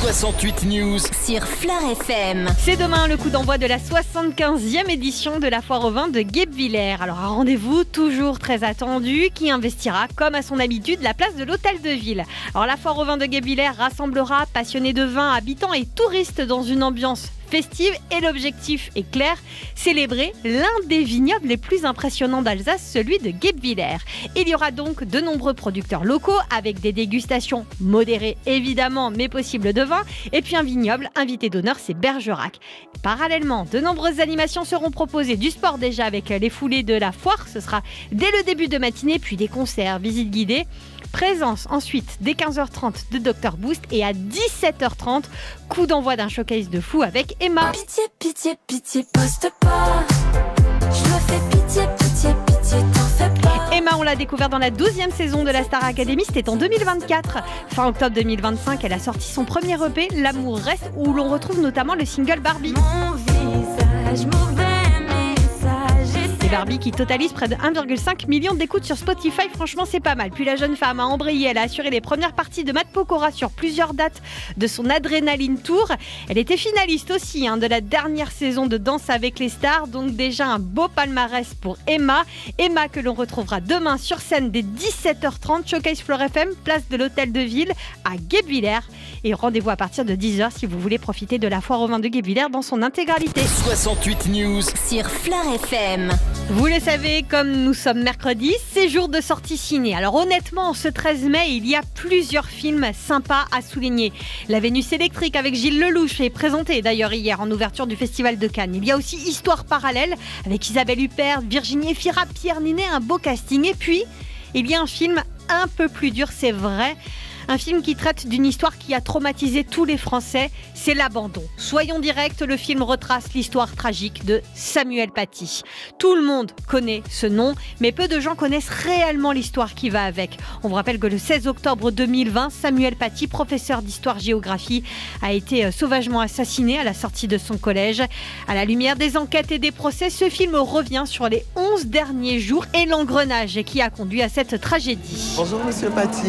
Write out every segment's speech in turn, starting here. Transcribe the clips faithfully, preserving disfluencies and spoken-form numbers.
soixante-huit News sur Fleur F M. C'est demain le coup d'envoi de la soixante-quinzième édition de la Foire aux Vins de Guebwiller. Alors un rendez-vous toujours très attendu qui investira, comme à son habitude, la place de l'Hôtel de Ville. Alors la Foire aux Vins de Guebwiller rassemblera passionnés de vin, habitants et touristes dans une ambiance festive et l'objectif est clair, célébrer l'un des vignobles les plus impressionnants d'Alsace, celui de Guebwiller. Il y aura donc de nombreux producteurs locaux avec des dégustations modérées évidemment mais possibles de vin et puis un vignoble invité d'honneur, c'est Bergerac. Parallèlement, de nombreuses animations seront proposées, du sport déjà avec les foulées de la foire, ce sera dès le début de matinée, puis des concerts, visites guidées. Présence ensuite dès quinze heures trente de docteur Boost et à dix-sept heures trente, coup d'envoi d'un showcase de fou avec Emma. Pitié, pitié, pitié, poste pas. Je me fais pitié, pitié, pitié, t'en fais pas. Emma, on l'a découvert dans la douzième saison de la Star Academy, c'était en deux mille vingt-quatre. Fin octobre deux mille vingt-cinq, elle a sorti son premier E P, L'amour reste, où l'on retrouve notamment le single Barbie. Mon visage, mauvais message. Et Barbie qui totalise près de un virgule cinq million d'écoutes sur Spotify, franchement c'est pas mal. Puis la jeune femme a embrayé, elle a assuré les premières parties de Matt Pokora sur plusieurs dates de son Adrenaline Tour. Elle était finaliste aussi hein, de la dernière saison de Danse avec les stars, donc déjà un beau palmarès pour Emma. Emma que l'on retrouvera demain sur scène dès dix-sept heures trente, Showcase Fleur F M, place de l'Hôtel de Ville à Guebwiller. Et rendez-vous à partir de dix heures si vous voulez profiter de la Foire aux Vins de Guebwiller dans son intégralité. soixante-huit News Sur Fleur F M. Vous le savez, comme nous sommes mercredi, c'est jour de sortie ciné. Alors honnêtement, ce treize mai, il y a plusieurs films sympas à souligner. La Vénus électrique avec Gilles Lelouch est présenté d'ailleurs hier en ouverture du Festival de Cannes. Il y a aussi Histoire parallèle avec Isabelle Huppert, Virginie Efira, Pierre Ninet, un beau casting. Et puis, il y a un film un peu plus dur, c'est vrai. Un film qui traite d'une histoire qui a traumatisé tous les Français, c'est l'abandon. Soyons directs, le film retrace l'histoire tragique de Samuel Paty. Tout le monde connaît ce nom, mais peu de gens connaissent réellement l'histoire qui va avec. On vous rappelle que le seize octobre deux mille vingt, Samuel Paty, professeur d'histoire-géographie, a été sauvagement assassiné à la sortie de son collège. À la lumière des enquêtes et des procès, ce film revient sur les onze derniers jours et l'engrenage qui a conduit à cette tragédie. Bonjour Monsieur Paty.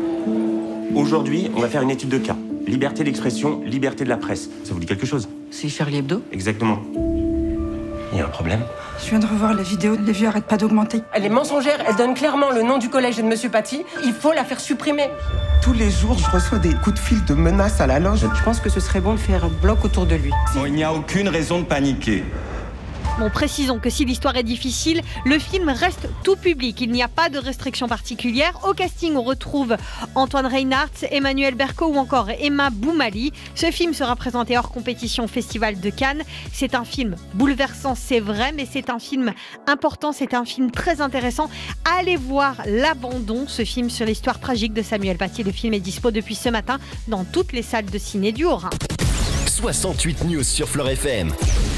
Aujourd'hui, on va faire une étude de cas. Liberté d'expression, liberté de la presse. Ça vous dit quelque chose? C'est Charlie Hebdo? Exactement. Il y a un problème? Je viens de revoir la vidéo, les vues arrêtent pas d'augmenter. Elle est mensongère, elle donne clairement le nom du collège et de Monsieur Paty. Il faut la faire supprimer. Tous les jours, je reçois des coups de fil de menaces à la loge. Je pense que ce serait bon de faire un bloc autour de lui. Bon, il n'y a aucune raison de paniquer. Bon, précisons que si l'histoire est difficile, le film reste tout public. Il n'y a pas de restrictions particulières. Au casting, on retrouve Antoine Reinhardt, Emmanuel Berco ou encore Emma Boumali. Ce film sera présenté hors compétition au Festival de Cannes. C'est un film bouleversant, c'est vrai, mais c'est un film important, c'est un film très intéressant. Allez voir L'Abandon, ce film sur l'histoire tragique de Samuel Paty. Le film est dispo depuis ce matin dans toutes les salles de ciné du Haut-Rhin. soixante-huit News sur Fleur F M.